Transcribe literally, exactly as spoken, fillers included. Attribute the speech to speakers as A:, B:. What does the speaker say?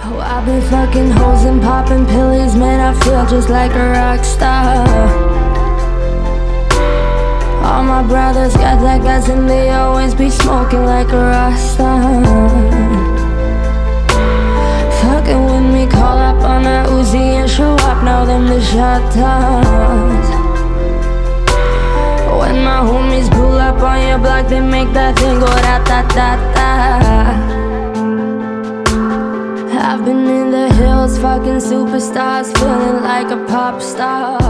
A: Oh, I've been fucking hoes and popping pillies, man, I feel just like a rock star. All my brothers got that gas and they always be smoking like a rasta. Fucking with me, call up on that Uzi and show up, now them the shot toss. When my homies pull up on your block, they make that thing go da-da-da-da. I've been in the hills, fucking superstars, feeling like a pop star.